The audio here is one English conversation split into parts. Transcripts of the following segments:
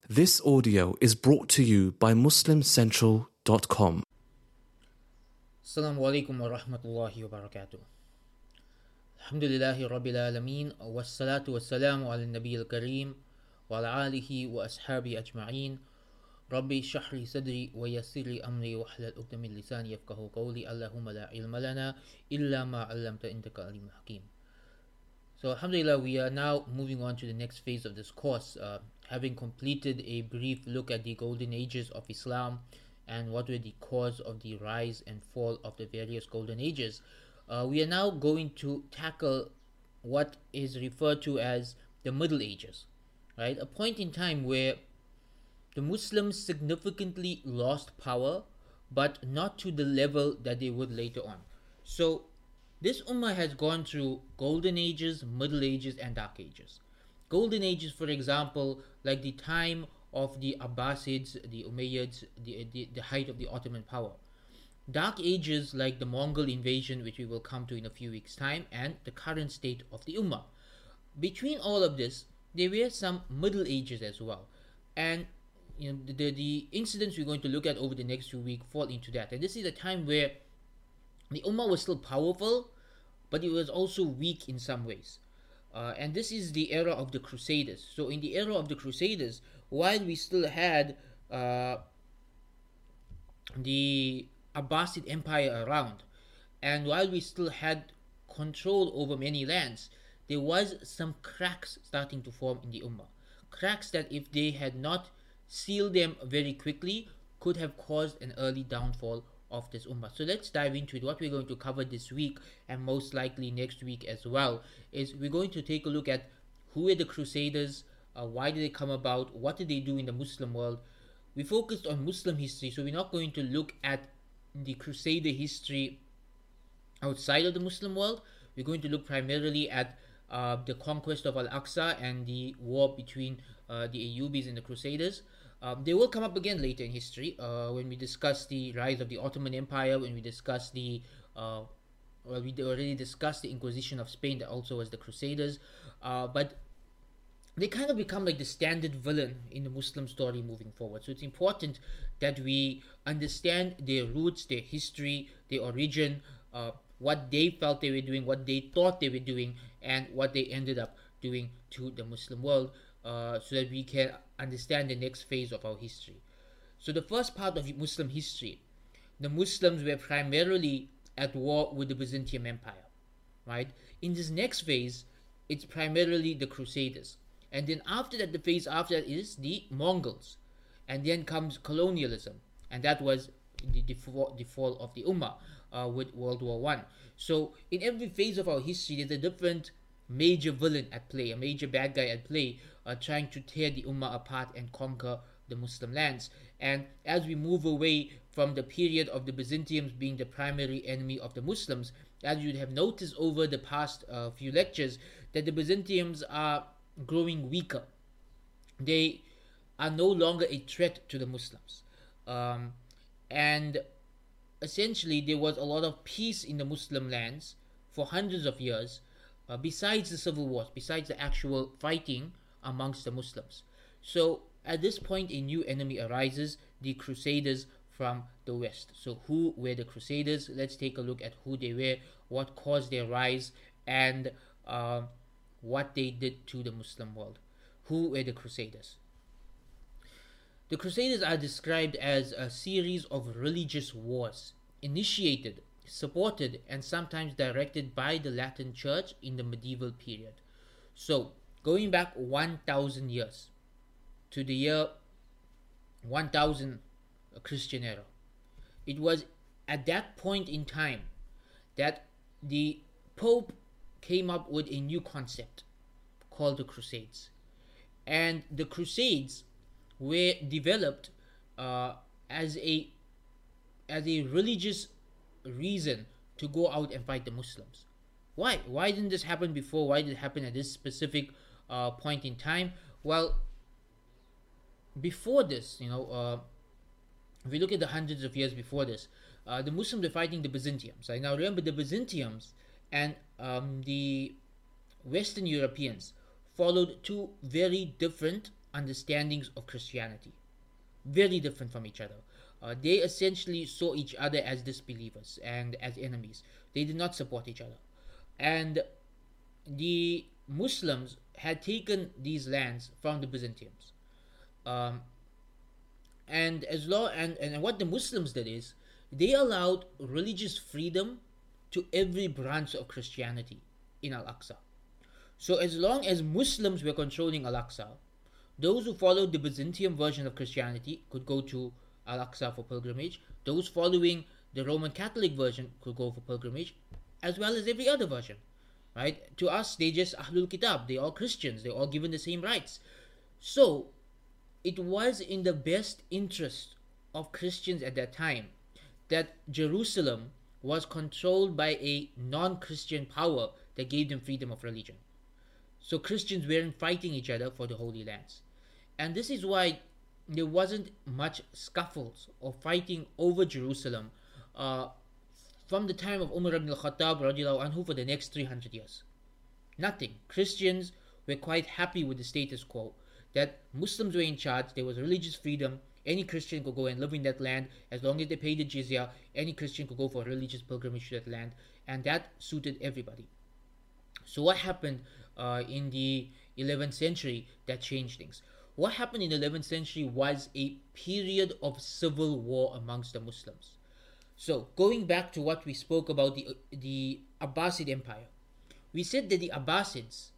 This audio is brought to you by MuslimCentral.com. Assalamu alaikum wa rahmatullahi wa barakatuh. Alhamdulillahi rabbil alameen. Wassalatu wassalamu ala nabi al-kareem wa ala alihi wa ashabi ajma'een. Rabbi shahri sadri wa yassirli amri wa hlul 'uqdatam min lisani yafqahu qawli. Allahumma la ilma lana illa ma 'allamta innaka alimul hakim. So alhamdulillah, we are now moving on to the next phase of this course, having completed a brief look at the golden ages of Islam and what were the cause of the rise and fall of the various golden ages. We are now going to tackle what is referred to as the Middle Ages, right? A point in time where the Muslims significantly lost power, but not to the level that they would later on. So this ummah has gone through golden ages, middle ages, and dark ages. Golden ages, for example, like the time of the Abbasids, the Umayyads, the height of the Ottoman power. Dark ages like the Mongol invasion, which we will come to in a few weeks' time, and the current state of the ummah. Between all of this, there were some middle ages as well. And the incidents we're going to look at over the next few weeks fall into that. And this is a time where the ummah was still powerful, but it was also weak in some ways. And this is the era of the Crusaders. So in the era of the Crusaders, while we still had the Abbasid Empire around, and while we still had control over many lands, there was some cracks starting to form in the ummah. Cracks that, if they had not sealed them very quickly, could have caused an early downfall of this ummah. So let's dive into it. What we're going to cover this week, and most likely next week as well, is we're going to take a look at who were the Crusaders, why did they come about, what did they do in the Muslim world. We focused on Muslim history, so we're not going to look at the Crusader history outside of the Muslim world. We're going to look primarily at the conquest of Al-Aqsa and the war between the Ayyubis and the Crusaders. They will come up again later in history when we discuss the rise of the Ottoman Empire, when we discuss we already discussed the Inquisition of Spain, that also was the Crusaders. But they kind of become like the standard villain in the Muslim story moving forward. So it's important that we understand their roots, their history, their origin, what they felt they were doing, what they thought they were doing, and what they ended up doing to the Muslim world, so that we can understand the next phase of our history. So the first part of Muslim history, the Muslims were primarily at war with the Byzantium Empire, right? In this next phase, it's primarily the Crusaders. And then after that, the phase after that is the Mongols. And then comes colonialism. And that was the fall of the Ummah with World War I. So in every phase of our history, there's a different major villain at play, a major bad guy at play, trying to tear the Ummah apart and conquer the Muslim lands. And as we move away from the period of the Byzantiums being the primary enemy of the Muslims, as you'd have noticed over the past few lectures, that the Byzantiums are growing weaker. They are no longer a threat to the Muslims. And essentially there was a lot of peace in the Muslim lands for hundreds of years, besides the civil wars, besides the actual fighting amongst the Muslims. So at this point, a new enemy arises, the Crusaders from the West. So who were the Crusaders? Let's take a look at who they were, what caused their rise, and what they did to the Muslim world. Who were the Crusaders? The Crusaders are described as a series of religious wars initiated, supported, and sometimes directed by the Latin Church in the medieval period. So going back 1,000 years to the year 1000 Christian era, it was at that point in time that the Pope came up with a new concept called the Crusades. And the Crusades were developed as a religious reason to go out and fight the Muslims. Why didn't this happen before? Why did it happen at this specific point in time? Well, before this, if we look at the hundreds of years before this, the Muslims were fighting the Byzantiums. Now remember, the Byzantiums and the Western Europeans followed two very different understandings of Christianity, very different from each other. They essentially saw each other as disbelievers and as enemies. They did not support each other. And the Muslims had taken these lands from the Byzantines. Um, and what the Muslims did is they allowed religious freedom to every branch of Christianity in Al-Aqsa. So as long as Muslims were controlling Al-Aqsa, those who followed the Byzantine version of Christianity could go to Al-Aqsa for pilgrimage. Those following the Roman Catholic version could go for pilgrimage, as well as every other version. Right? To us, they just Ahlul Kitab. They're all Christians. They're all given the same rights. So it was in the best interest of Christians at that time that Jerusalem was controlled by a non-Christian power that gave them freedom of religion. So Christians weren't fighting each other for the Holy Lands. And this is why there wasn't much scuffles or fighting over Jerusalem from the time of Umar ibn al-Khattab radiallahu anhu for the next 300 years. Nothing. Christians were quite happy with the status quo, that Muslims were in charge, there was religious freedom, any Christian could go and live in that land as long as they paid the jizya, any Christian could go for a religious pilgrimage to that land, and that suited everybody. So what happened in the 11th century that changed things? What happened in the 11th century was a period of civil war amongst the Muslims. So going back to what we spoke about the Abbasid Empire, we said that the Abbasids,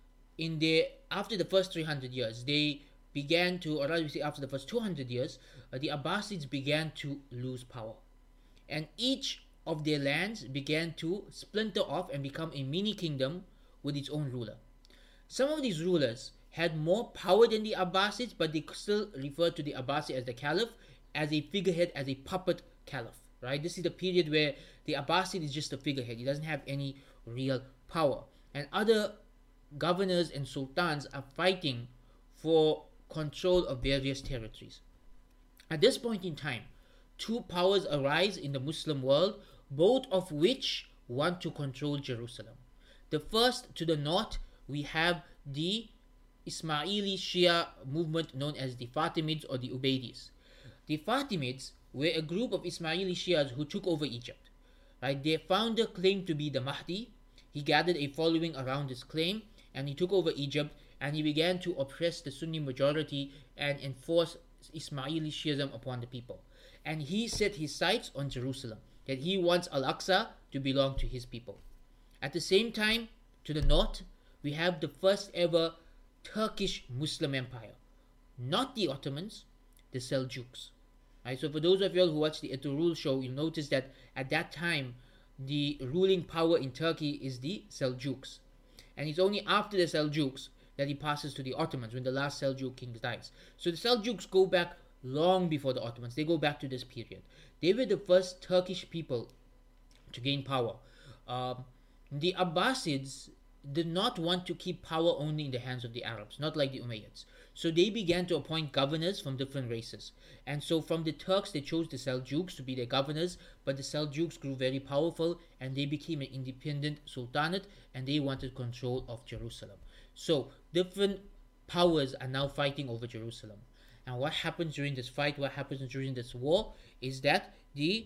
after the first 300 years, they began to, or rather we say after the first 200 years, the Abbasids began to lose power, and each of their lands began to splinter off and become a mini kingdom with its own ruler. Some of these rulers had more power than the Abbasids, but they still referred to the Abbasid as the Caliph, as a figurehead, as a puppet Caliph. Right? This is the period where the Abbasid is just a figurehead. He doesn't have any real power. And other governors and sultans are fighting for control of various territories. At this point in time, two powers arise in the Muslim world, both of which want to control Jerusalem. The first, to the north, we have the Ismaili Shia movement known as the Fatimids or the Ubaidis. The Fatimids were a group of Ismaili Shias who took over Egypt. Right? Their founder claimed to be the Mahdi. He gathered a following around his claim, and he took over Egypt, and he began to oppress the Sunni majority and enforce Ismaili Shiism upon the people. And he set his sights on Jerusalem, that he wants Al-Aqsa to belong to his people. At the same time, to the north, we have the first ever Turkish Muslim empire. Not the Ottomans, the Seljuks. Right, so for those of you who watch the Ertugrul show, you'll notice that at that time, the ruling power in Turkey is the Seljuks. And it's only after the Seljuks that he passes to the Ottomans, when the last Seljuk king dies. So the Seljuks go back long before the Ottomans. They go back to this period. They were the first Turkish people to gain power. The Abbasids did not want to keep power only in the hands of the Arabs, not like the Umayyads. So they began to appoint governors from different races. And so from the Turks, they chose the Seljuks to be their governors, but the Seljuks grew very powerful and they became an independent sultanate, and they wanted control of Jerusalem. So different powers are now fighting over Jerusalem. And what happens during this fight, what happens during this war, is that the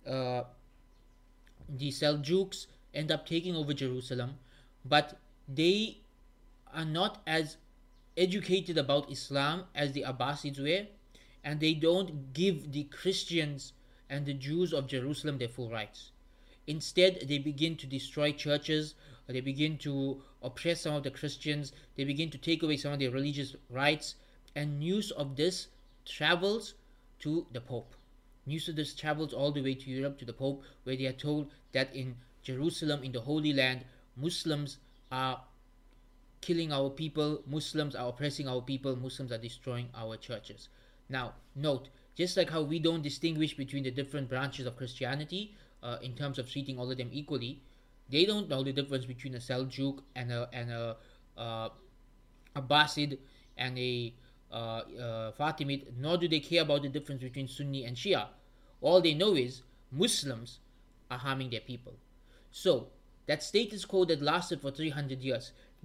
Seljuks end up taking over Jerusalem, but they are not as educated about Islam as the Abbasids were, and they don't give the Christians and the Jews of Jerusalem their full rights. Instead, they begin to destroy churches, they begin to oppress some of the Christians, they begin to take away some of their religious rights, and news of this travels to the Pope. News of this travels all the way to Europe, to the Pope, where they are told that in Jerusalem, in the Holy Land, Muslims are killing our people, Muslims are oppressing our people, Muslims are destroying our churches. Now, note, just like how we don't distinguish between the different branches of Christianity in terms of treating all of them equally, they don't know the difference between a Seljuk and a Abbasid and a Fatimid, nor do they care about the difference between Sunni and Shia. All they know is Muslims are harming their people. So, that status quo that lasted for 300 years, that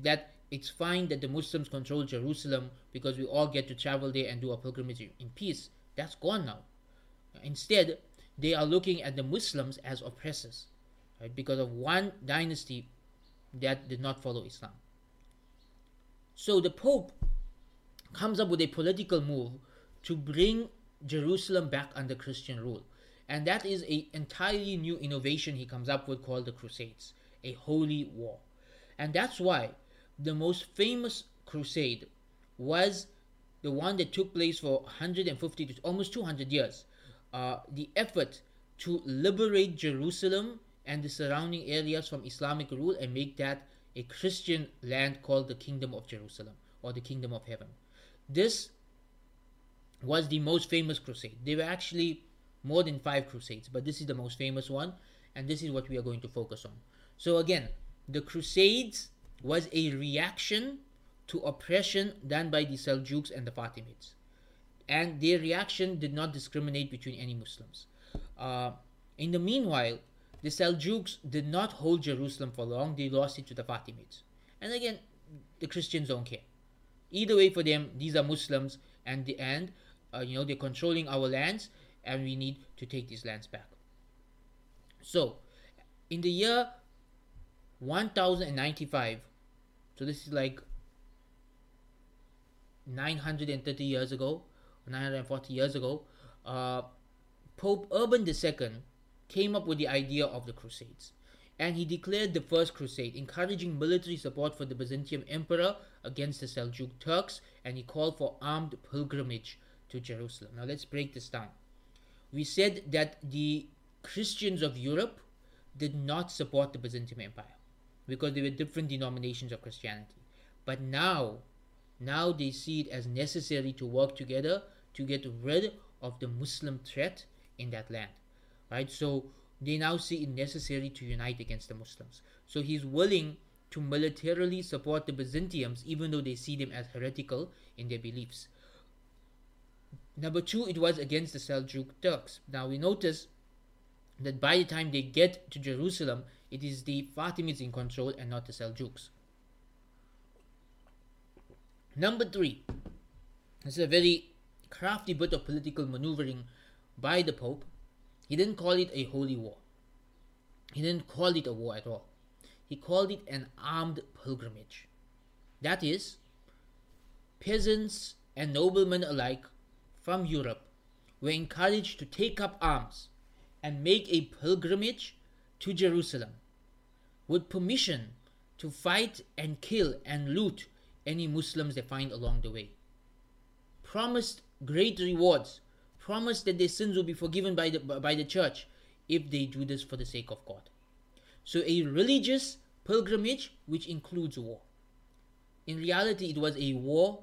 it's fine that the Muslims control Jerusalem because we all get to travel there and do a pilgrimage in peace. That's gone now. Instead, they are looking at the Muslims as oppressors, right? Because of one dynasty that did not follow Islam. So the Pope comes up with a political move to bring Jerusalem back under Christian rule. And that is an entirely new innovation he comes up with called the Crusades, a holy war. And that's why the most famous crusade was the one that took place for 150 to almost 200 years. The effort to liberate Jerusalem and the surrounding areas from Islamic rule and make that a Christian land called the Kingdom of Jerusalem or the Kingdom of Heaven. This was the most famous crusade. There were actually more than 5 crusades, but this is the most famous one, and this is what we are going to focus on. So again, the Crusades was a reaction to oppression done by the Seljuks and the Fatimids. And their reaction did not discriminate between any Muslims. In the meanwhile, the Seljuks did not hold Jerusalem for long. They lost it to the Fatimids. And again, the Christians don't care. Either way, for them, these are Muslims, and they're controlling our lands, and we need to take these lands back. So, in the year 1095, so this is like 930 years ago, 940 years ago, Pope Urban II came up with the idea of the Crusades. And he declared the First Crusade, encouraging military support for the Byzantium Emperor against the Seljuk Turks, and he called for armed pilgrimage to Jerusalem. Now let's break this down. We said that the Christians of Europe did not support the Byzantium Empire because there were different denominations of Christianity. But now they see it as necessary to work together to get rid of the Muslim threat in that land, right? So they now see it necessary to unite against the Muslims. So he's willing to militarily support the Byzantiums even though they see them as heretical in their beliefs. Number 2, it was against the Seljuk Turks. Now we notice that by the time they get to Jerusalem, it is the Fatimids in control and not the Seljuks. Number 3, this is a very crafty bit of political maneuvering by the Pope. He didn't call it a holy war. He didn't call it a war at all. He called it an armed pilgrimage. That is, peasants and noblemen alike from Europe were encouraged to take up arms and make a pilgrimage to Jerusalem with permission to fight and kill and loot any Muslims they find along the way. Promised great rewards, promised that their sins will be forgiven by the church if they do this for the sake of God. So a religious pilgrimage which includes war. In reality, it was a war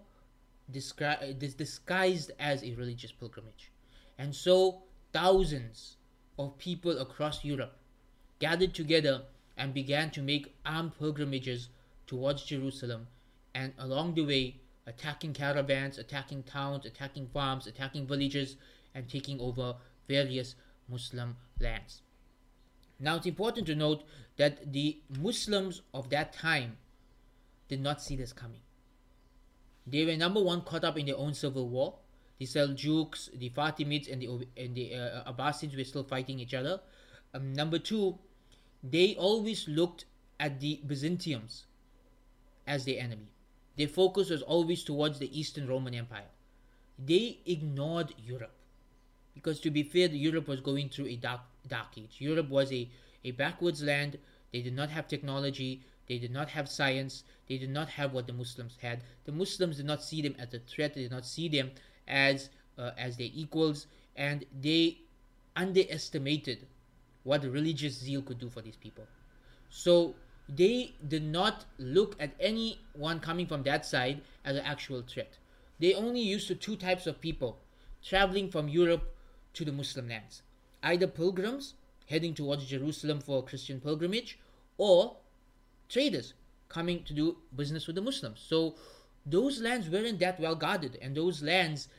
disguised as a religious pilgrimage. And so thousands of people across Europe gathered together and began to make armed pilgrimages towards Jerusalem, and along the way attacking caravans, attacking towns, attacking farms, attacking villages, and taking over various Muslim lands. Now it's important to note that the Muslims of that time did not see this coming. They were, number one, caught up in their own civil war. The Seljuks, the Fatimids, and the Abbasids were still fighting each other. Number 2, they always looked at the Byzantiums as their enemy. Their focus was always towards the Eastern Roman Empire. They ignored Europe because, to be fair, Europe was going through a dark age. Europe was a backwards land. They did not have technology. They did not have science. They did not have what the Muslims had. The Muslims did not see them as a threat. They did not see them as their equals, and they underestimated what religious zeal could do for these people. So they did not look at anyone coming from that side as an actual threat. They only used to 2 types of people traveling from Europe to the Muslim lands. Either pilgrims heading towards Jerusalem for a Christian pilgrimage, or traders coming to do business with the Muslims. So those lands weren't that well guarded, and those lands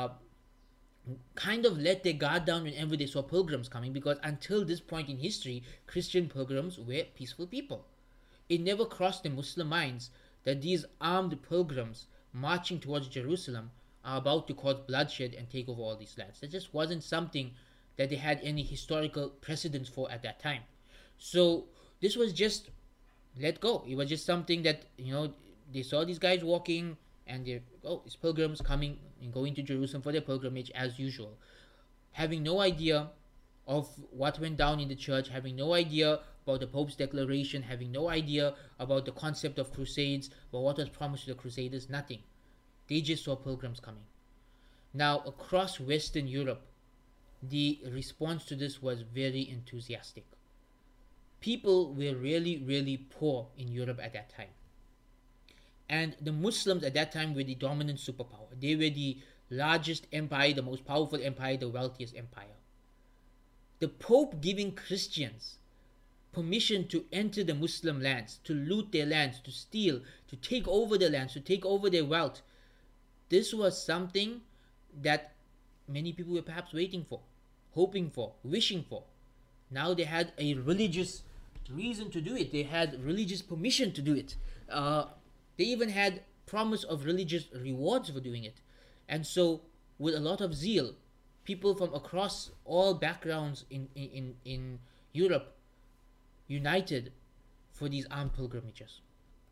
kind of let their guard down whenever they saw pilgrims coming, because until this point in history, Christian pilgrims were peaceful people. It never crossed the Muslim minds that these armed pilgrims marching towards Jerusalem are about to cause bloodshed and take over all these lands. That just wasn't something that they had any historical precedence for at that time. So this was just let go. It was just something that, they saw these guys walking, and they're, oh, it's pilgrims coming and going to Jerusalem for their pilgrimage as usual, having no idea of what went down in the church, having no idea about the Pope's declaration, having no idea about the concept of crusades, about what was promised to the Crusaders, nothing. They just saw pilgrims coming. Now, across Western Europe, the response to this was very enthusiastic. People were really, really poor in Europe at that time. And the Muslims at that time were the dominant superpower. They were the largest empire, the most powerful empire, the wealthiest empire. The Pope giving Christians permission to enter the Muslim lands, to loot their lands, to steal, to take over their lands, to take over their wealth. This was something that many people were perhaps waiting for, hoping for, wishing for. Now they had a religious reason to do it. They had religious permission to do it. They even had promise of religious rewards for doing it. And so, with a lot of zeal, people from across all backgrounds in Europe united for these armed pilgrimages.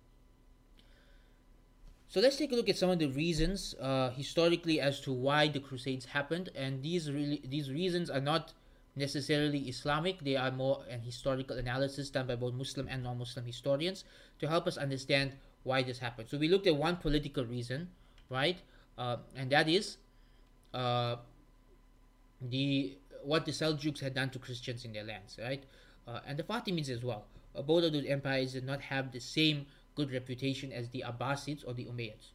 So let's take a look at some of the reasons historically as to why the Crusades happened, and these reasons are not necessarily Islamic. They are more an historical analysis done by both Muslim and non-Muslim historians to help us understand why this happened. So we looked at one political reason, right, and that is what the Seljuks had done to Christians in their lands, right, and the Fatimids as well. Both of those empires did not have the same good reputation as the Abbasids or the Umayyads.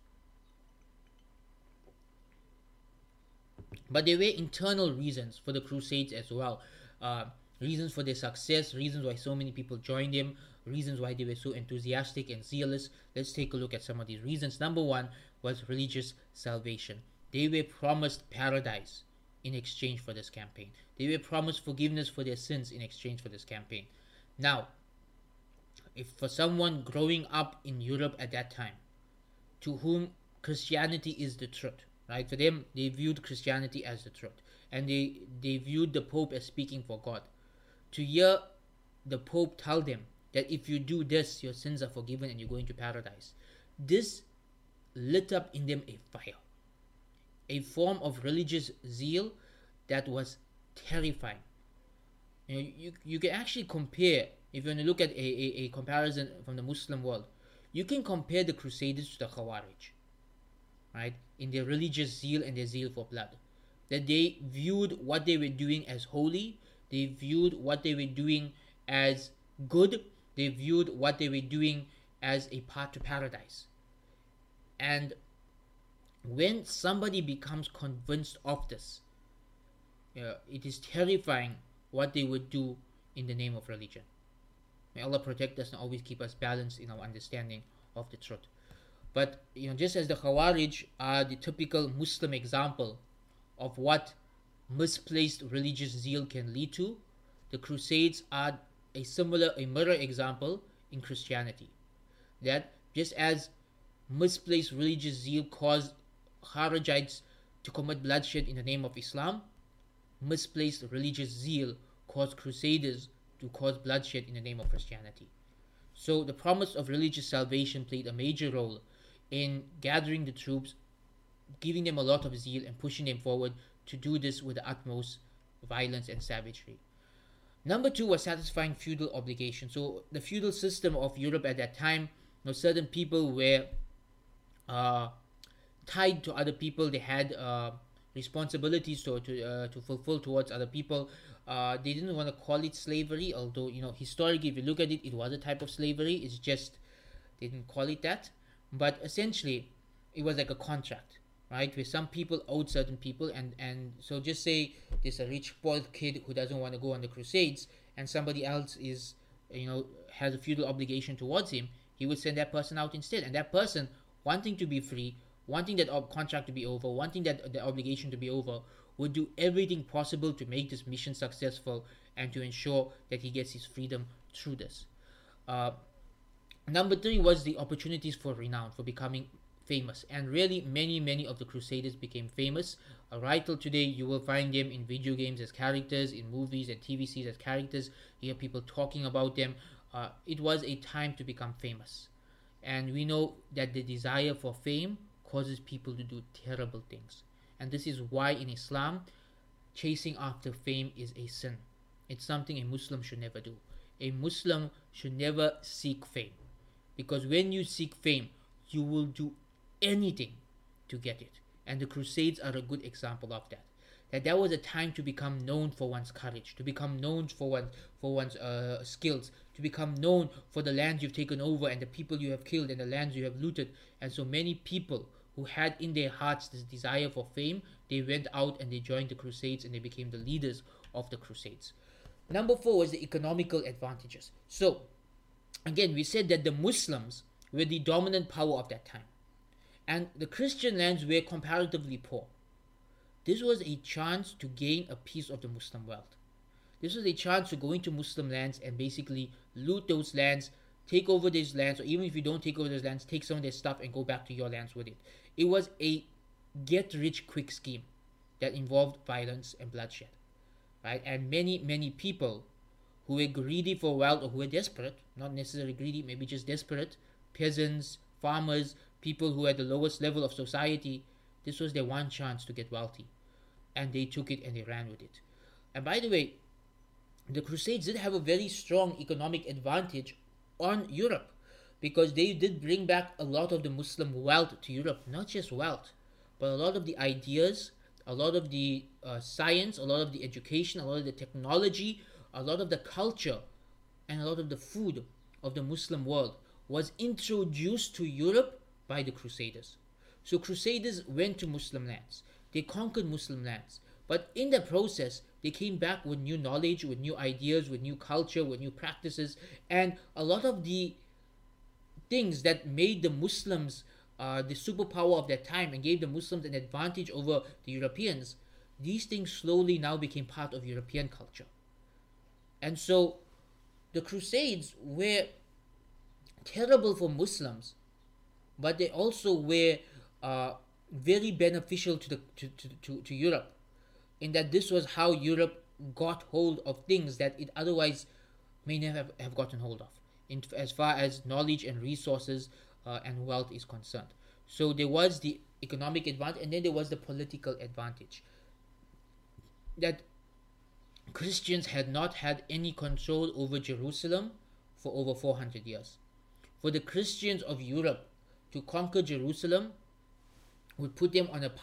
But there were internal reasons for the Crusades as well. Reasons for their success, reasons why so many people joined them, reasons why they were so enthusiastic and zealous. Let's take a look at some of these reasons. Number one was religious salvation. They were promised paradise in exchange for this campaign. They were promised forgiveness for their sins in exchange for this campaign. Now, if for someone growing up in Europe at that time, to whom Christianity is the truth, right? For them, they viewed Christianity as the truth, and they viewed the Pope as speaking for God. To hear the Pope tell them that if you do this, your sins are forgiven and you're going to paradise, this lit up in them a fire, a form of religious zeal that was terrifying. You can actually compare, if you want to look at a comparison from the Muslim world, you can compare the Crusaders to the Khawarij, right, in their religious zeal and their zeal for blood. That they viewed what they were doing as holy, they viewed what they were doing as good, they viewed what they were doing as a path to paradise. And when somebody becomes convinced of this, it is terrifying what they would do in the name of religion. May Allah protect us and always keep us balanced in our understanding of the truth. But just as the Khawarij are the typical Muslim example of what misplaced religious zeal can lead to, the Crusades are a mirror example in Christianity. That just as misplaced religious zeal caused Kharijites to commit bloodshed in the name of Islam, misplaced religious zeal caused Crusaders to cause bloodshed in the name of Christianity. So the promise of religious salvation played a major role in gathering the troops, giving them a lot of zeal and pushing them forward to do this with the utmost violence and savagery. Number two was satisfying feudal obligations. So the feudal system of Europe at that time, certain people were tied to other people. They had responsibilities to fulfill towards other people. They didn't want to call it slavery, although historically, if you look at it, it was a type of slavery. It's just they didn't call it that. But essentially, it was like a contract, right? Where some people owed certain people, and so just say there's a rich spoiled kid who doesn't want to go on the Crusades, and somebody else is, has a feudal obligation towards him. He would send that person out instead, and that person, wanting to be free, wanting that contract to be over, wanting that the obligation to be over, would do everything possible to make this mission successful and to ensure that he gets his freedom through this. Number three was the opportunities for renown, for becoming famous. And really, many of the Crusaders became famous. Right till today, you will find them in video games as characters, in movies and TV series as characters. You hear people talking about them. It was a time to become famous. And we know that the desire for fame causes people to do terrible things. And this is why in Islam, chasing after fame is a sin. It's something a Muslim should never do. A Muslim should never seek fame. Because when you seek fame, you will do anything to get it. And the Crusades are a good example of that. That was a time to become known for one's courage, to become known for one's skills, to become known for the lands you've taken over and the people you have killed and the lands you have looted. And so many people who had in their hearts this desire for fame, they went out and they joined the Crusades and they became the leaders of the Crusades. Number four was the economical advantages. So, again, we said that the Muslims were the dominant power of that time. And the Christian lands were comparatively poor. This was a chance to gain a piece of the Muslim wealth. This was a chance to go into Muslim lands and basically loot those lands, take over these lands, or even if you don't take over those lands, take some of their stuff and go back to your lands with it. It was a get-rich-quick scheme that involved violence and bloodshed. Right? And many people who were greedy for wealth or who were desperate, not necessarily greedy, maybe just desperate, peasants, farmers, people who had the lowest level of society, this was their one chance to get wealthy. And they took it and they ran with it. And by the way, the Crusades did have a very strong economic advantage on Europe because they did bring back a lot of the Muslim wealth to Europe. Not just wealth, but a lot of the ideas, a lot of the science, a lot of the education, a lot of the technology, a lot of the culture, and a lot of the food of the Muslim world was introduced to Europe by the Crusaders. So Crusaders went to Muslim lands. They conquered Muslim lands. But in the process, they came back with new knowledge, with new ideas, with new culture, with new practices. And a lot of the things that made the Muslims the superpower of that time and gave the Muslims an advantage over the Europeans, these things slowly now became part of European culture. And so the Crusades were terrible for Muslims, but they also were very beneficial to Europe, in that this was how Europe got hold of things that it otherwise may never have gotten hold of, as far as knowledge and resources and wealth is concerned. So there was the economic advantage, and then there was the political advantage. That Christians had not had any control over Jerusalem for over 400 years. For the Christians of Europe to conquer Jerusalem would put them on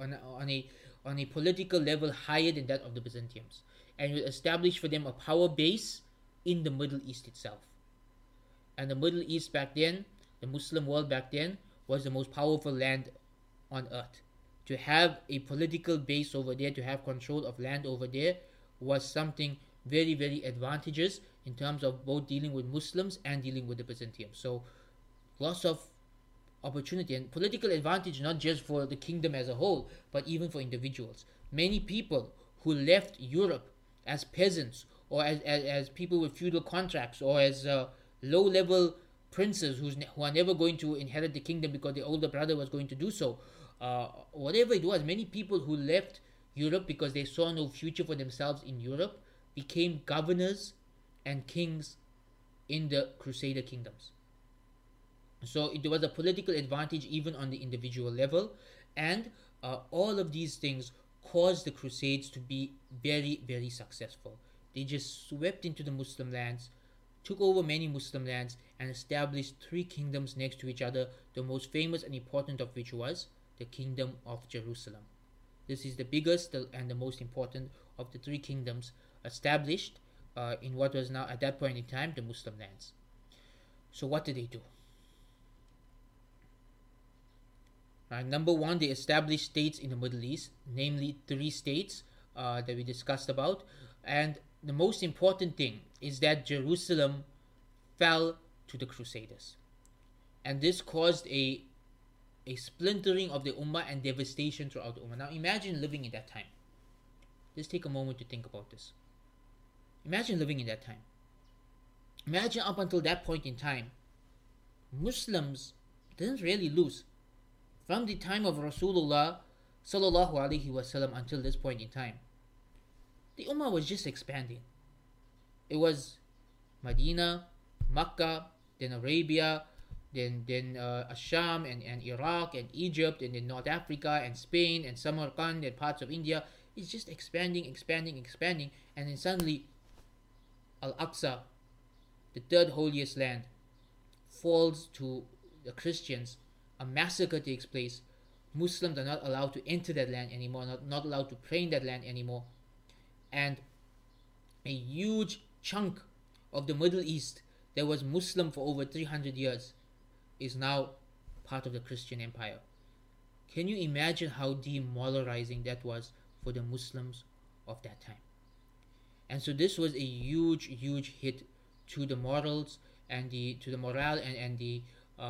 a political level higher than that of the Byzantiums, and would establish for them a power base in the Middle East itself. And the Middle East back then, the Muslim world back then, was the most powerful land on earth. To have a political base over there, to have control of land over there, was something very advantageous in terms of both dealing with Muslims and dealing with the Byzantiums. So lots of opportunity and political advantage, not just for the kingdom as a whole, but even for individuals. Many people who left Europe as peasants, or as people with feudal contracts, or as low-level princes who are never going to inherit the kingdom because the older brother was going to do so, whatever it was, many people who left Europe because they saw no future for themselves in Europe became governors and kings in the Crusader kingdoms. So it was a political advantage even on the individual level, and all of these things caused the Crusades to be very successful. They just swept into the Muslim lands, took over many Muslim lands, and established three kingdoms next to each other, the most famous and important of which was the Kingdom of Jerusalem. This is the biggest and the most important of the three kingdoms established in what was now, at that point in time, the Muslim lands. So what did they do? Number one, they established states in the Middle East, namely 3 states that we discussed about. And the most important thing is that Jerusalem fell to the Crusaders. And this caused a splintering of the Ummah and devastation throughout the Ummah. Now imagine living in that time. Just take a moment to think about this. Imagine living in that time. Imagine up until that point in time, Muslims didn't really lose. From the time of Rasulullah sallallahu alaihi wasallam until this point in time, the Ummah was just expanding. It was Medina, Makkah, then Arabia, then Asham and Iraq and Egypt and then North Africa and Spain and Samarkand and parts of India. It's just expanding, expanding, expanding, and then suddenly Al-Aqsa, the third holiest land, falls to the Christians. A massacre takes place. Muslims are not allowed to enter that land anymore, not allowed to pray in that land anymore. And a huge chunk of the Middle East that was Muslim for over 300 years is now part of the Christian Empire. Can you imagine how demoralizing that was for the Muslims of that time? And so this was a huge, huge hit to the morals and to the morale and the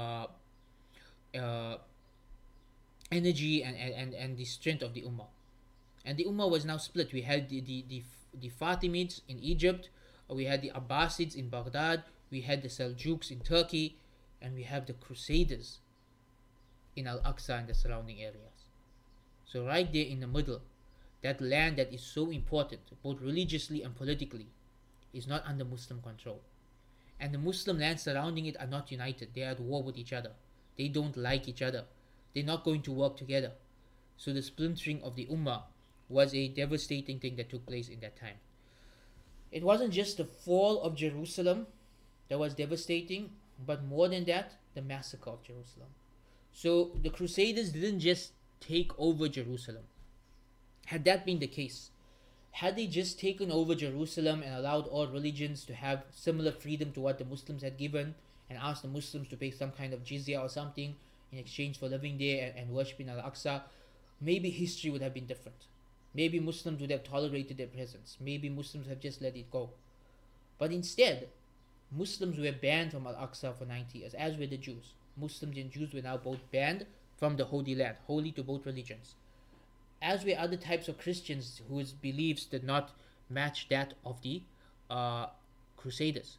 energy and the strength of the Ummah. And the Ummah was now split. We had the Fatimids in Egypt, we had the Abbasids in Baghdad, we had the Seljuks in Turkey, and we have the Crusaders in Al-Aqsa and the surrounding areas. So right there in the middle, that land that is so important, both religiously and politically, is not under Muslim control. And the Muslim lands surrounding it are not united. They are at war with each other. They don't like each other. They're not going to work together. So the splintering of the Ummah was a devastating thing that took place in that time. It wasn't just the fall of Jerusalem that was devastating, but more than that, the massacre of Jerusalem. So the Crusaders didn't just take over Jerusalem. Had that been the case, had they just taken over Jerusalem and allowed all religions to have similar freedom to what the Muslims had given, and asked the Muslims to pay some kind of jizya or something in exchange for living there and worshipping Al-Aqsa, maybe history would have been different. Maybe Muslims would have tolerated their presence. Maybe Muslims have just let it go. But instead, Muslims were banned from Al-Aqsa for 90 years, as were the Jews. Muslims and Jews were now both banned from the Holy Land, holy to both religions. As were other types of Christians whose beliefs did not match that of the Crusaders.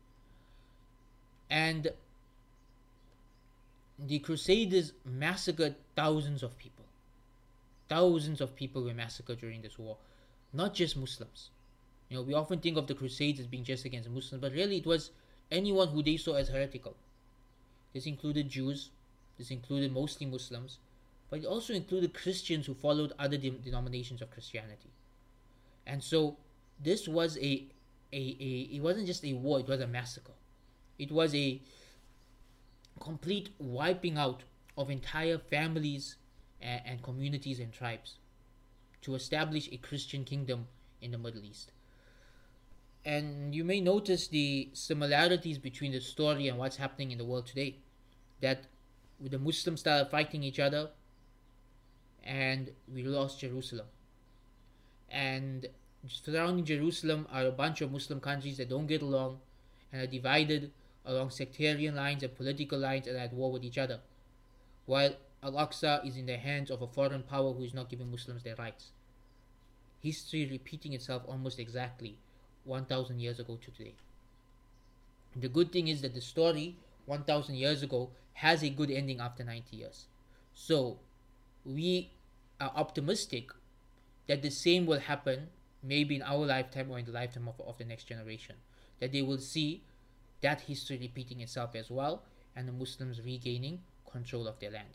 And the Crusaders massacred thousands of people. Thousands of people were massacred during this war. Not just Muslims. You know, we often think of the Crusades as being just against Muslims, but really it was anyone who they saw as heretical. This included Jews, this included mostly Muslims, but it also included Christians who followed other denominations of Christianity. And so this was it wasn't just a war, it was a massacre. It was a complete wiping out of entire families and communities and tribes to establish a Christian kingdom in the Middle East. And you may notice the similarities between the story and what's happening in the world today. That the Muslims started fighting each other and we lost Jerusalem. And surrounding Jerusalem are a bunch of Muslim countries that don't get along and are divided along sectarian lines and political lines and at war with each other. While Al-Aqsa is in the hands of a foreign power who is not giving Muslims their rights. History repeating itself almost exactly 1,000 years ago to today. The good thing is that the story 1,000 years ago has a good ending after 90 years. So we are optimistic that the same will happen maybe in our lifetime or in the lifetime of the next generation. That they will see that history repeating itself as well and the Muslims regaining control of their land.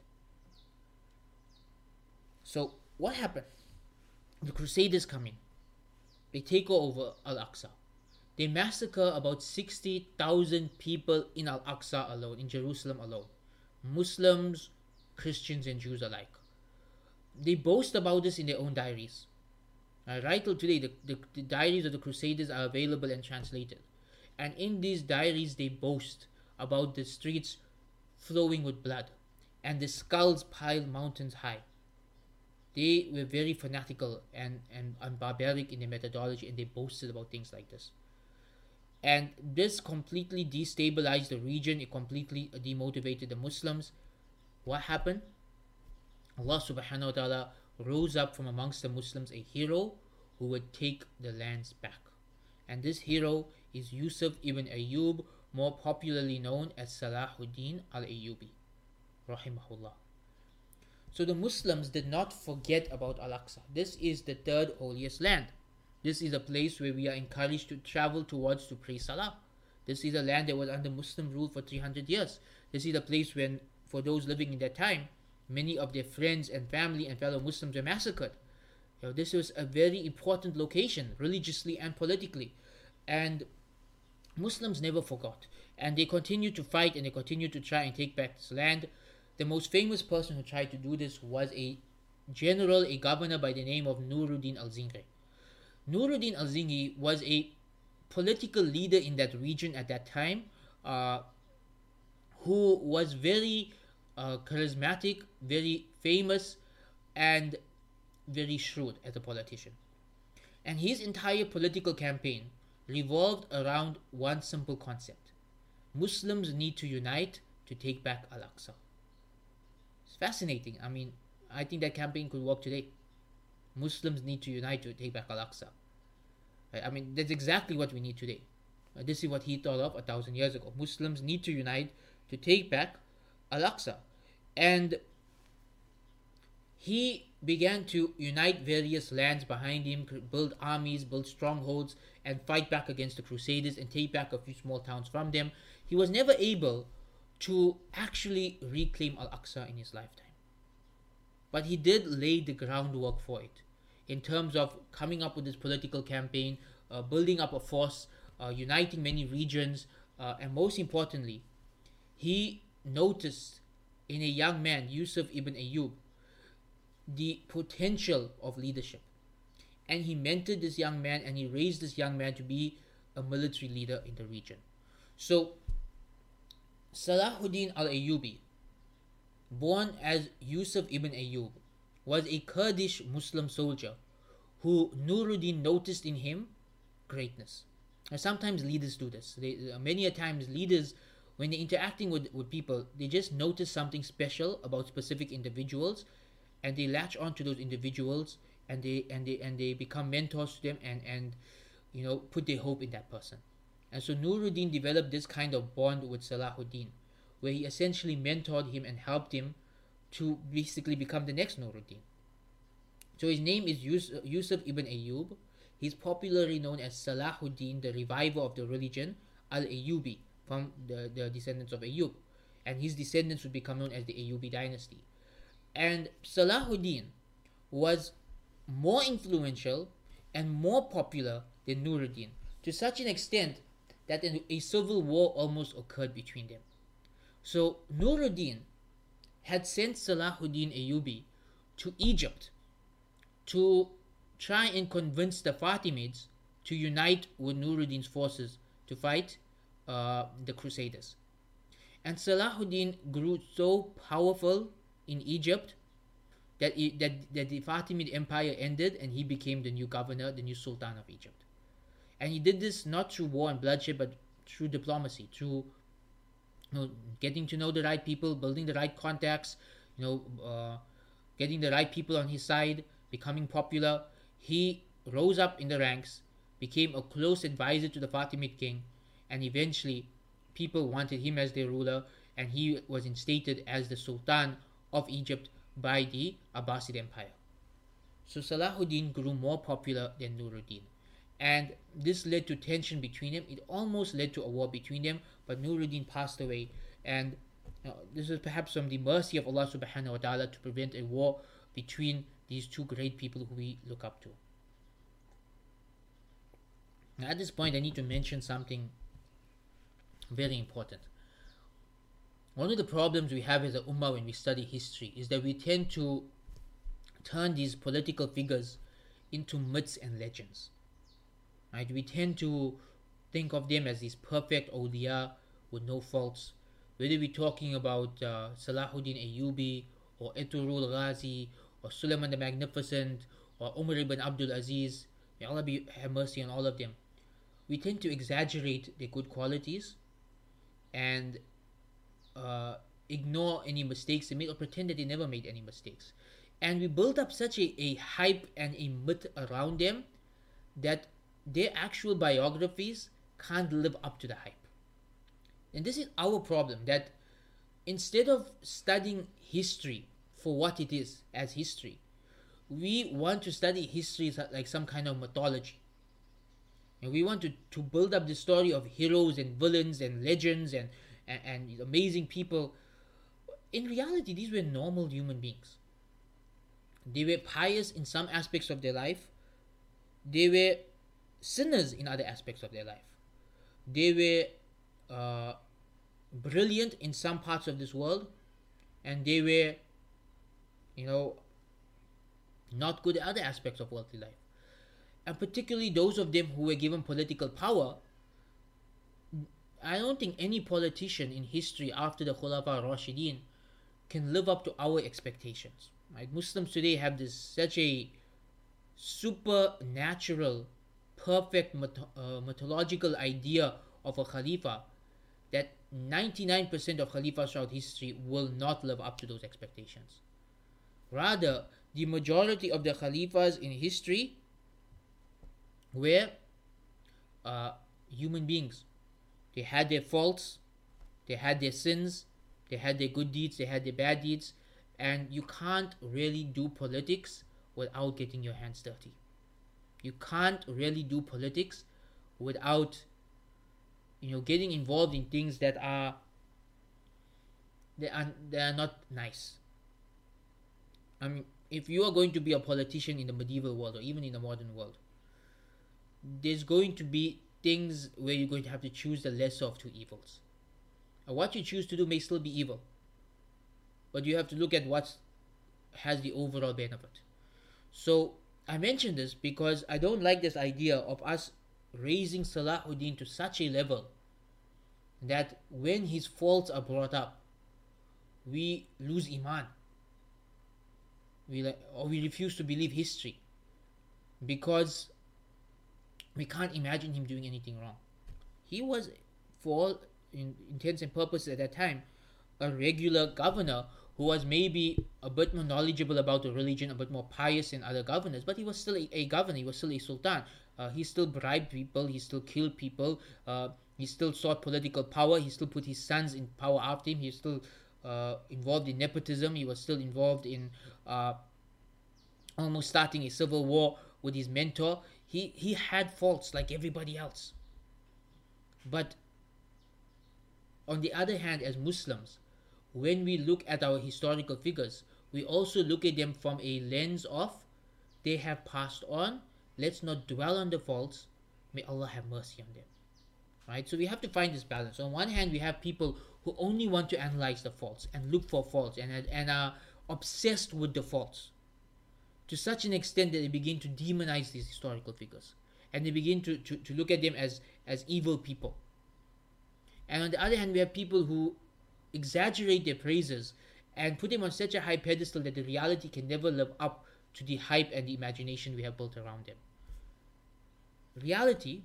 So what happened? The Crusaders come in. They take over Al-Aqsa. They massacre about 60,000 people in Al-Aqsa alone, in Jerusalem alone. Muslims, Christians and Jews alike. They boast about this in their own diaries. Right till today, the diaries of the Crusaders are available and translated. And in these diaries, they boast about the streets flowing with blood and the skulls piled mountains high. They were very fanatical and barbaric in their methodology, and they boasted about things like this. And this completely destabilized the region. It completely demotivated the Muslims. What happened? Allah subhanahu wa ta'ala rose up from amongst the Muslims a hero who would take the lands back. And this hero is Yusuf ibn Ayyub, more popularly known as Salahuddin al-Ayyubi, rahimahullah. So the Muslims did not forget about Al-Aqsa. This is the third holiest land. This is a place where we are encouraged to travel towards to pray Salah. This is a land that was under Muslim rule for 300 years. This is a place when, for those living in that time, many of their friends and family and fellow Muslims were massacred. This was a very important location, religiously and politically. And Muslims never forgot. And they continued to fight and they continued to try and take back this land. The most famous person who tried to do this was a general, a governor by the name of Nuruddin al-Zinghi. Nuruddin al-Zinghi was a political leader in that region at that time, who was very charismatic, very famous, and very shrewd as a politician. And his entire political campaign revolved around one simple concept: Muslims need to unite to take back Al-Aqsa. It's fascinating. I mean, I think that campaign could work today. Muslims need to unite to take back Al-Aqsa. I mean, that's exactly what we need today. This is what he thought of 1,000 years ago. Muslims need to unite to take back Al-Aqsa. And he began to unite various lands behind him, build armies, build strongholds, and fight back against the Crusaders and take back a few small towns from them. He was never able to actually reclaim Al-Aqsa in his lifetime. But he did lay the groundwork for it in terms of coming up with this political campaign, building up a force, uniting many regions, and most importantly, he noticed in a young man, Yusuf ibn Ayyub, the potential of leadership. And he mentored this young man and he raised this young man to be a military leader in the region. So, Salahuddin al-Ayyubi, born as Yusuf ibn Ayyub, was a Kurdish Muslim soldier who Nuruddin noticed in him greatness. Now, sometimes leaders do this. Many a times leaders, when they're interacting with people, they just notice something special about specific individuals, and they latch on to those individuals, and they become mentors to them, and put their hope in that person. And so Nuruddin developed this kind of bond with Salahuddin, where he essentially mentored him and helped him to basically become the next Nuruddin. So his name is Yusuf ibn Ayyub. He's popularly known as Salahuddin, the reviver of the religion, al-Ayyubi, from the descendants of Ayyub. And his descendants would become known as the Ayyubi dynasty. And Salahuddin was more influential and more popular than Nuruddin, to such an extent that a civil war almost occurred between them. So Nuruddin had sent Salahuddin Ayyubi to Egypt to try and convince the Fatimids to unite with Nuruddin's forces to fight the Crusaders. And Salahuddin grew so powerful in Egypt that the Fatimid Empire ended and he became the new governor, the new Sultan of Egypt. And he did this not through war and bloodshed, but through diplomacy, through getting to know the right people, building the right contacts, getting the right people on his side, becoming popular. He rose up in the ranks, became a close advisor to the Fatimid king, and eventually people wanted him as their ruler, and he was instated as the Sultan of Egypt by the Abbasid Empire. So Salahuddin grew more popular than Nuruddin, and this led to tension between them. It almost led to a war between them, but Nuruddin passed away, and this is perhaps from the mercy of Allah subhanahu wa ta'ala to prevent a war between these two great people who we look up to. Now at this point I need to mention something very important. One of the problems we have as a ummah when we study history is that we tend to turn these political figures into myths and legends. Right? We tend to think of them as these perfect awliya with no faults. Whether we're talking about Salahuddin Ayyubi or Eturul Ghazi or Suleiman the Magnificent or Umar ibn Abdul Aziz, may Allah have mercy on all of them. We tend to exaggerate their good qualities and ignore any mistakes they made or pretend that they never made any mistakes. And we build up such a hype and a myth around them that their actual biographies can't live up to the hype. And this is our problem, that instead of studying history for what it is as history, we want to study history like some kind of mythology. And we want to build up the story of heroes and villains and legends and amazing people. In reality, these were normal human beings. They were pious in some aspects of their life. They were sinners in other aspects of their life. They were brilliant in some parts of this world, and they were, not good at other aspects of worldly life. And particularly those of them who were given political power, I don't think any politician in history after the Khulafa Rashidin can live up to our expectations. Right? Muslims today have such a supernatural, perfect mythological idea of a Khalifa that 99% of Khalifas throughout history will not live up to those expectations. Rather, the majority of the Khalifas in history were human beings. They had their faults, they had their sins, they had their good deeds, they had their bad deeds, and you can't really do politics without getting your hands dirty. You can't really do politics without getting involved in things that are not nice. I mean, if you are going to be a politician in the medieval world or even in the modern world, there's going to be things where you're going to have to choose the lesser of two evils. And what you choose to do may still be evil, but you have to look at what has the overall benefit. So I mention this because I don't like this idea of us raising Salahuddin to such a level that when his faults are brought up, we lose iman. We refuse to believe history because we can't imagine him doing anything wrong. He was, for all intents and purposes at that time, a regular governor who was maybe a bit more knowledgeable about the religion, a bit more pious than other governors, but he was still a governor, he was still a sultan. He still bribed people, he still killed people, he still sought political power, he still put his sons in power after him, he was still involved in nepotism, he was still involved in almost starting a civil war with his mentor. He had faults like everybody else. But on the other hand, as Muslims, when we look at our historical figures, we also look at them from a lens of they have passed on. Let's not dwell on the faults. May Allah have mercy on them. Right? So we have to find this balance. On one hand, we have people who only want to analyze the faults and look for faults and are obsessed with the faults to such an extent that they begin to demonize these historical figures and they begin to look at them as evil people. And on the other hand, we have people who exaggerate their praises and put them on such a high pedestal that the reality can never live up to the hype and the imagination we have built around them. Reality,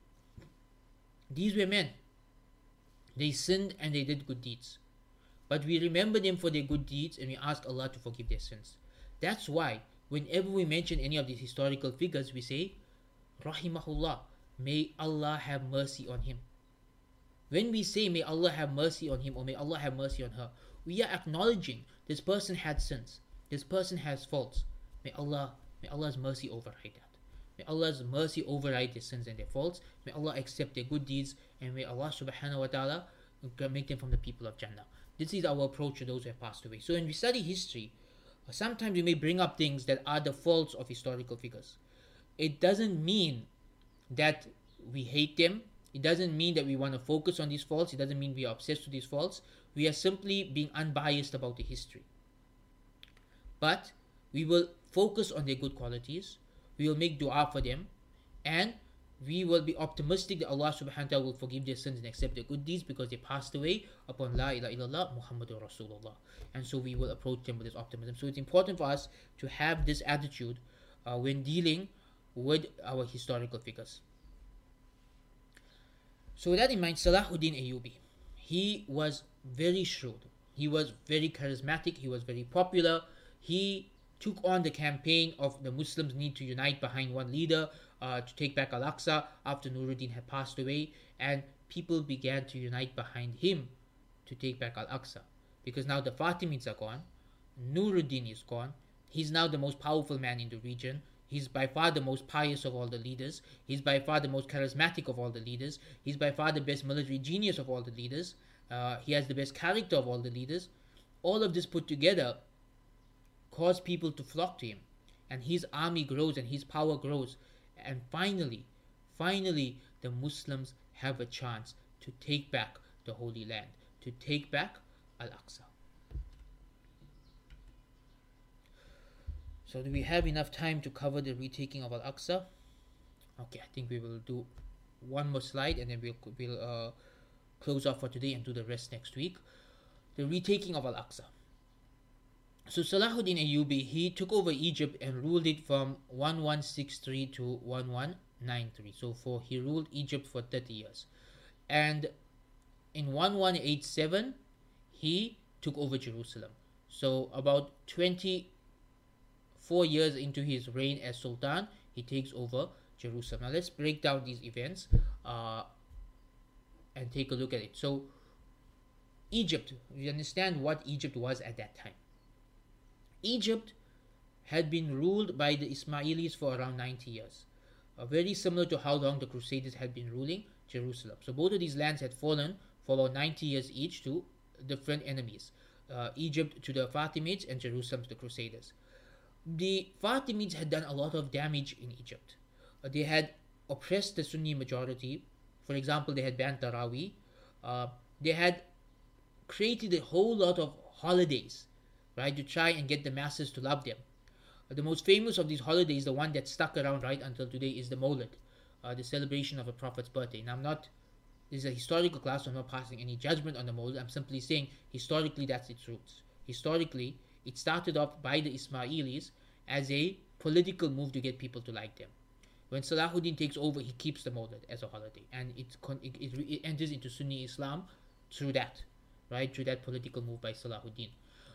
these were men. They sinned and they did good deeds. But we remember them for their good deeds and we ask Allah to forgive their sins. That's why whenever we mention any of these historical figures, we say, Rahimahullah, may Allah have mercy on him. When we say may Allah have mercy on him or may Allah have mercy on her, we are acknowledging this person had sins, this person has faults. May Allah's mercy override that. May Allah's mercy override their sins and their faults. May Allah accept their good deeds, and may Allah subhanahu wa ta'ala make them from the people of Jannah. This is our approach to those who have passed away. So when we study history, sometimes we may bring up things that are the faults of historical figures. It doesn't mean that we hate them. It doesn't mean that we want to focus on these faults. It doesn't mean we are obsessed with these faults. We are simply being unbiased about the history. But we will focus on their good qualities. We will make dua for them. And we will be optimistic that Allah subhanahu wa ta'ala will forgive their sins and accept their good deeds because they passed away upon La ilaha illallah Muhammadur Rasulullah. And so we will approach them with this optimism. So it's important for us to have this attitude when dealing with our historical figures. So with that in mind, Salahuddin Ayyubi, he was very shrewd. He was very charismatic. He was very popular. He took on the campaign of the Muslims need to unite behind one leader to take back Al-Aqsa after Nuruddin had passed away. And people began to unite behind him to take back Al-Aqsa. Because now the Fatimids are gone, Nuruddin is gone, he's now the most powerful man in the region, he's by far the most pious of all the leaders, he's by far the most charismatic of all the leaders, he's by far the best military genius of all the leaders, he has the best character of all the leaders. All of this put together caused people to flock to him, and his army grows and his power grows, and finally the Muslims have a chance to take back the Holy Land, to take back Al-Aqsa. So do we have enough time to cover the retaking of Al-Aqsa? Okay, I think we will do one more slide and then we'll close off for today and do the rest next week. The retaking of Al-Aqsa. So Salahuddin Ayyubi, he took over Egypt and ruled it from 1163 to 1193. So he ruled Egypt for 30 years. And in 1187, he took over Jerusalem. So about 24 years into his reign as Sultan, he takes over Jerusalem. Now let's break down these events and take a look at it. So Egypt, we understand what Egypt was at that time. Egypt had been ruled by the Ismailis for around 90 years, very similar to how long the Crusaders had been ruling Jerusalem. So both of these lands had fallen for about 90 years each to different enemies. Egypt to the Fatimids and Jerusalem to the Crusaders. The Fatimids had done a lot of damage in Egypt. They had oppressed the Sunni majority. For example, they had banned Tarawih. They had created a whole lot of holidays, right, to try and get the masses to love them. The most famous of these holidays, the one that stuck around right until today, is the Mawlid, the celebration of a prophet's birthday. Now, this is a historical class, so I'm not passing any judgment on the Mawlid. I'm simply saying, historically, that's its roots. Historically, it started off by the Ismailis as a political move to get people to like them. When Salahuddin takes over, he keeps the Mawlid as a holiday, and it enters into Sunni Islam through that, right, through that political move by Salahuddin.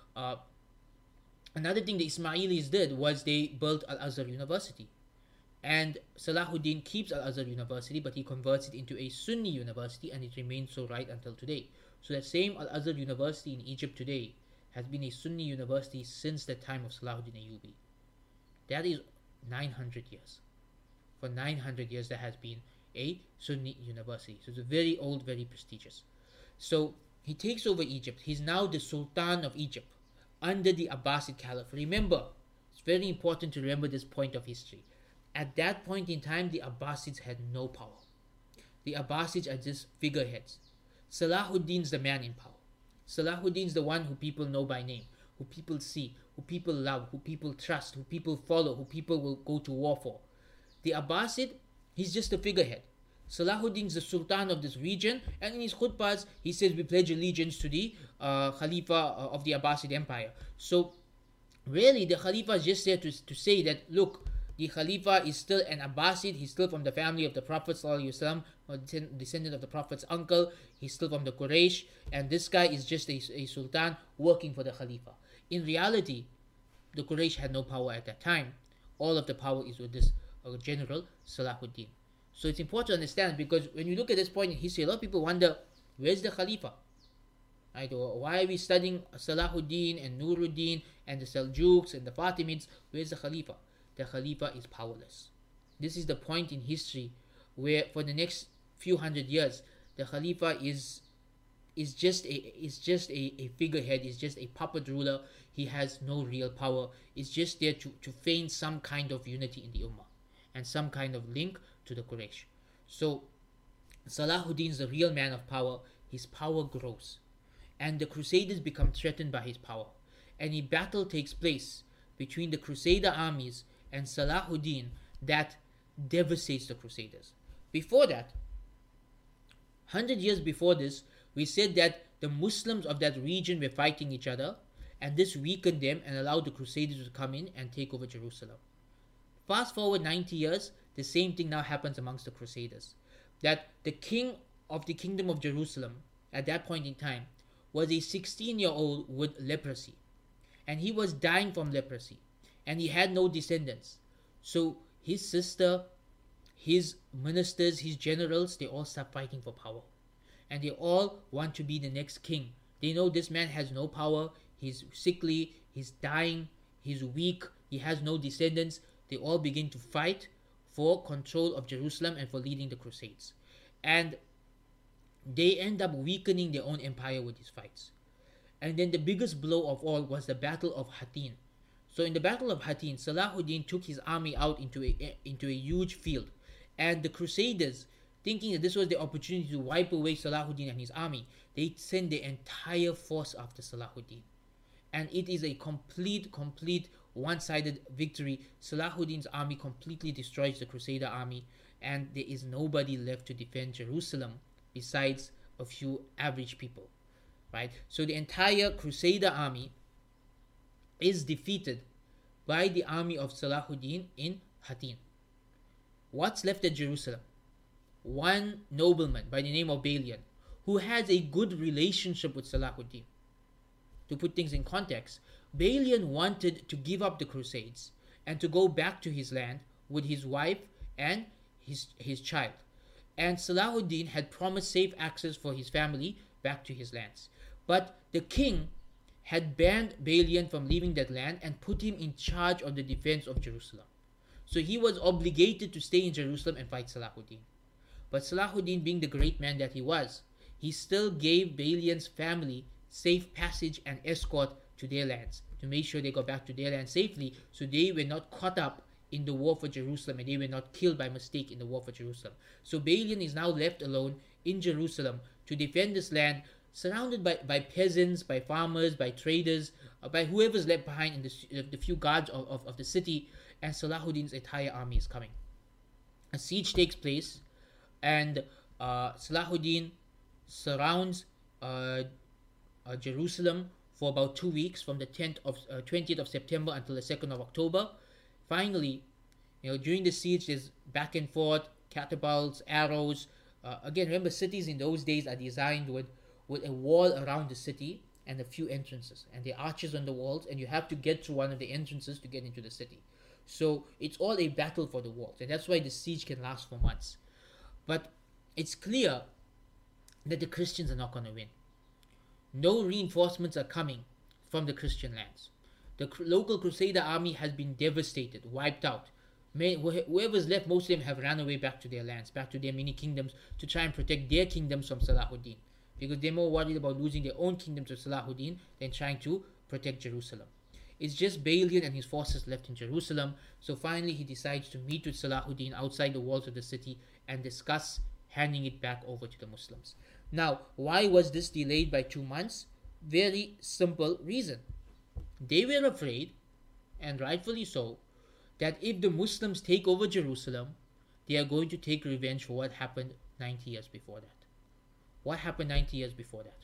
Another thing the Ismailis did was they built Al-Azhar University. And Salahuddin keeps Al-Azhar University, but he converts it into a Sunni university, and it remains so right until today. So that same Al-Azhar University in Egypt today has been a Sunni university since the time of Salahuddin Ayyubi. That is 900 years. For 900 years, there has been a Sunni university. So it's a very old, very prestigious. So he takes over Egypt. He's now the Sultan of Egypt under the Abbasid Caliph. Remember, it's very important to remember this point of history. At that point in time, the Abbasids had no power. The Abbasids are just figureheads. Salahuddin's the man in power. Salahuddin's the one who people know by name, who people see, who people love, who people trust, who people follow, who people will go to war for. The Abbasid, he's just a figurehead. Salahuddin's the Sultan of this region, and in his khutbahs, he says we pledge allegiance to the Khalifa of the Abbasid Empire. So, really, the Khalifa is just there to say that, look, the Khalifa is still an Abbasid, he's still from the family of the Prophet ﷺ, or descendant of the Prophet's uncle, he's still from the Quraysh, and this guy is just a Sultan working for the Khalifa. In reality, the Quraysh had no power at that time. All of the power is with this general, Salahuddin. So it's important to understand, because when you look at this point in history, a lot of people wonder, where's the Khalifa? Right? Why are we studying Salahuddin and Nuruddin and the Seljuks and the Fatimids? Where's the Khalifa? The Khalifa is powerless. This is the point in history where for the next few hundred years, the Khalifa is just a figurehead, is just a puppet ruler. He has no real power. It's just there to feign some kind of unity in the Ummah and some kind of link to the Quraysh. So Salahuddin is the real man of power. His power grows, and the Crusaders become threatened by his power, and a battle takes place between the Crusader armies and Salahuddin that devastates the Crusaders. Before that, 100 years before this, we said that the Muslims of that region were fighting each other, and this weakened them and allowed the Crusaders to come in and take over Jerusalem. Fast forward 90 years, the same thing now happens amongst the Crusaders. That the king of the kingdom of Jerusalem at that point in time was a 16-year-old with leprosy. And he was dying from leprosy. And he had no descendants. So his sister, his ministers, his generals, they all stopped fighting for power. and they all want to be the next king. They know this man has no power, he's sickly, he's dying, he's weak, he has no descendants. They all begin to fight for control of Jerusalem and for leading the Crusades. And they end up weakening their own empire with these fights. And then the biggest blow of all was the Battle of Hattin. So in the Battle of Hattin, Salahuddin took his army out into a huge field, and the Crusaders, thinking that this was the opportunity to wipe away Salahuddin and his army, they sent their entire force after Salahuddin. And it is a complete one-sided victory. Salahuddin's army completely destroys the Crusader army, and there is nobody left to defend Jerusalem besides a few average people, right? So the entire Crusader army is defeated by the army of Salahuddin in Hattin. What's left at Jerusalem? One nobleman by the name of Balian, who has a good relationship with Salahuddin. To put things in context, Balian wanted to give up the Crusades and to go back to his land with his wife and his child. And Salahuddin had promised safe access for his family back to his lands. But the king had banned Balian from leaving that land and put him in charge of the defense of Jerusalem. So he was obligated to stay in Jerusalem and fight Salahuddin. But Salahuddin, being the great man that he was, he still gave Balian's family safe passage and escort to their lands to make sure they got back to their land safely, so they were not caught up in the war for Jerusalem and they were not killed by mistake in the war for Jerusalem. So Balian is now left alone in Jerusalem to defend this land, surrounded by peasants, by farmers, by traders, by whoever's left behind in the few guards of the city, and Salahuddin's entire army is coming. A siege takes place, and Salahuddin surrounds Jerusalem for about 2 weeks, from the 20th of September until the 2nd of October. Finally, during the siege, there's back and forth, catapults, arrows. Again, remember, cities in those days are designed with a wall around the city and a few entrances, and there are arches on the walls, and you have to get through one of the entrances to get into the city. So it's all a battle for the walls, and that's why the siege can last for months. But it's clear that the Christians are not going to win. No reinforcements are coming from the Christian lands. The local Crusader army has been devastated, wiped out. Whoever's left, most of them have ran away back to their lands, back to their mini kingdoms, to try and protect their kingdoms from Salahuddin, because they're more worried about losing their own kingdoms to Salahuddin than trying to protect Jerusalem. It's just Balian and his forces left in Jerusalem. So finally he decides to meet with Salahuddin outside the walls of the city and discuss handing it back over to the Muslims. Now, why was this delayed by 2 months? Very simple reason. They were afraid, and rightfully so, that if the Muslims take over Jerusalem, they are going to take revenge for what happened 90 years before that. What happened 90 years before that?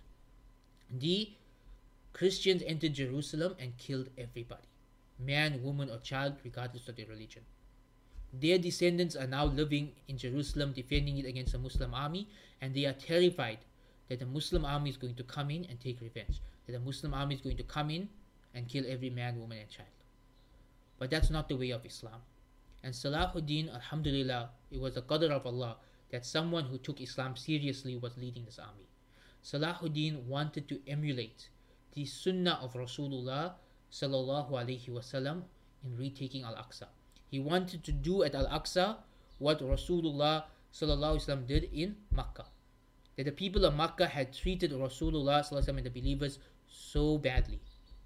The Christians entered Jerusalem and killed everybody, man, woman, or child, regardless of their religion. Their descendants are now living in Jerusalem, defending it against the Muslim army, and they are terrified that the Muslim army is going to come in and take revenge, that the Muslim army is going to come in and kill every man, woman, and child. But that's not the way of Islam. And Salahuddin, alhamdulillah, it was a qadr of Allah that someone who took Islam seriously was leading this army. Salahuddin wanted to emulate the sunnah of Rasulullah sallallahu alaihi wasallam in retaking Al-Aqsa. He wanted to do at Al-Aqsa what Rasulullah sallallahu alaihi wasallam did in Makkah. That the people of Makkah had treated Rasulullah sallallahu alaihi wasallam and the believers so badly.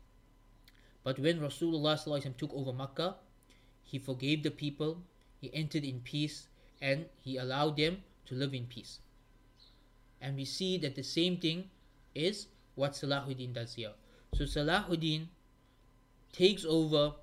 But when Rasulullah sallallahu alaihi wasallam took over Makkah, he forgave the people, he entered in peace, and he allowed them to live in peace. And we see that the same thing is what Salahuddin does here. So Salahuddin takes over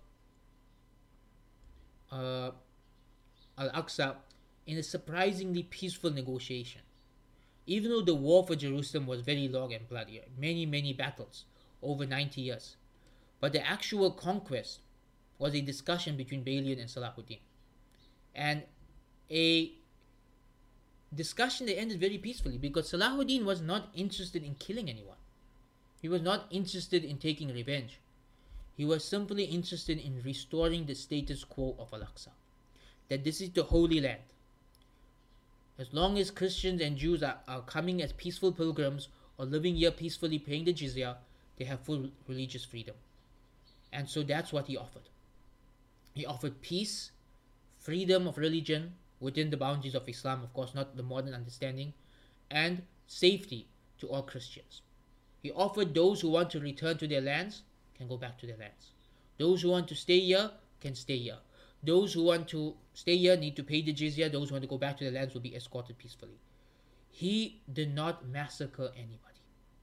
Al-Aqsa in a surprisingly peaceful negotiation. Even though the war for Jerusalem was very long and bloody, many battles over 90 years. But the actual conquest was a discussion between Balian and Salahuddin. And a discussion that ended very peacefully, because Salahuddin was not interested in killing anyone. He was not interested in taking revenge. He was simply interested in restoring the status quo of Al-Aqsa. That this is the Holy Land. As long as Christians and Jews are coming as peaceful pilgrims or living here peacefully paying the jizya, they have full religious freedom. And so that's what he offered. He offered peace, freedom of religion within the boundaries of Islam, of course, not the modern understanding, and safety to all Christians. He offered those who want to return to their lands can go back to their lands. Those who want to stay here can stay here. Those who want to stay here need to pay the jizya. Those who want to go back to their lands will be escorted peacefully. He did not massacre anybody.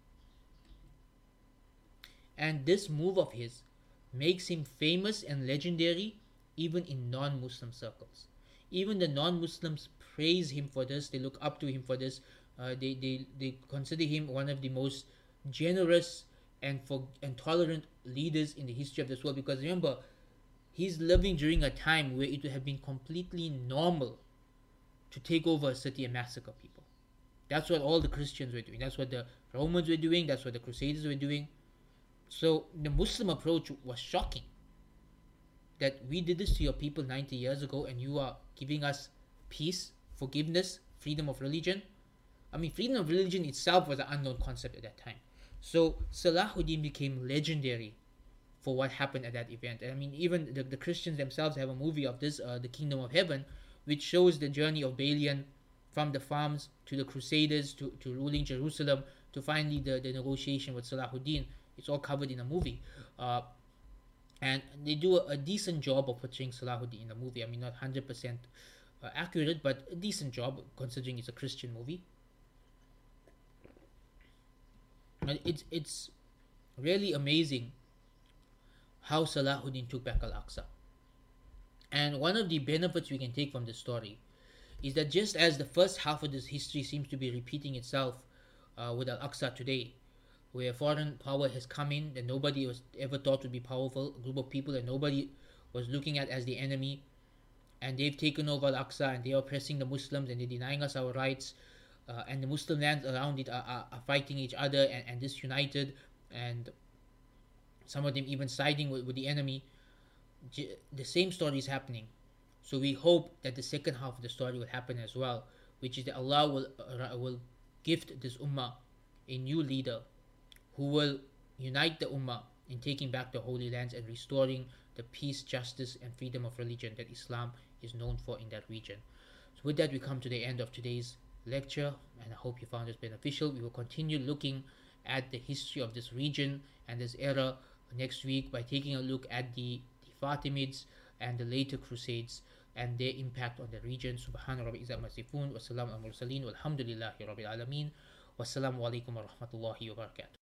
And this move of his makes him famous and legendary even in non-Muslim circles. Even the non-Muslims praise him for this. They look up to him for this. They consider him one of the most generous and tolerant leaders in the history of this world. Because remember, he's living during a time where it would have been completely normal to take over a city and massacre people. That's what all the Christians were doing. That's what the Romans were doing. That's what the Crusaders were doing. So the Muslim approach was shocking. That we did this to your people 90 years ago and you are giving us peace, forgiveness, freedom of religion. I mean, freedom of religion itself was an unknown concept at that time. So Salahuddin became legendary for what happened at that event. And I mean, even the Christians themselves have a movie of this, The Kingdom of Heaven, which shows the journey of Balian from the farms to the Crusaders to ruling Jerusalem to finally the negotiation with Salahuddin. It's all covered in a movie. And they do a decent job of portraying Salahuddin in the movie. I mean, not 100% accurate, but a decent job considering it's a Christian movie. And it's really amazing how Salahuddin took back Al-Aqsa. And one of the benefits we can take from this story is that just as the first half of this history seems to be repeating itself with Al-Aqsa today, where a foreign power has come in that nobody was ever thought would be powerful, a group of people that nobody was looking at as the enemy, and they've taken over Al-Aqsa and they are oppressing the Muslims and they're denying us our rights, and the Muslim lands around it are fighting each other and disunited, and some of them even siding with the enemy. The same story is happening. So we hope that the second half of the story will happen as well, which is that Allah will gift this ummah a new leader who will unite the ummah in taking back the holy lands and restoring the peace, justice, and freedom of religion that Islam is known for in that region. So with that, we come to the end of today's lecture, and I hope you found this beneficial. We will continue looking at the history of this region and this era next week by taking a look at the Fatimids and the later Crusades and their impact on the region. Subhana rabbi izzat masifun wa salam al mursaleen walhamdulillahi rabbil alameen. Wassalamu alaikum wa rahmatullahi wa barakatuh.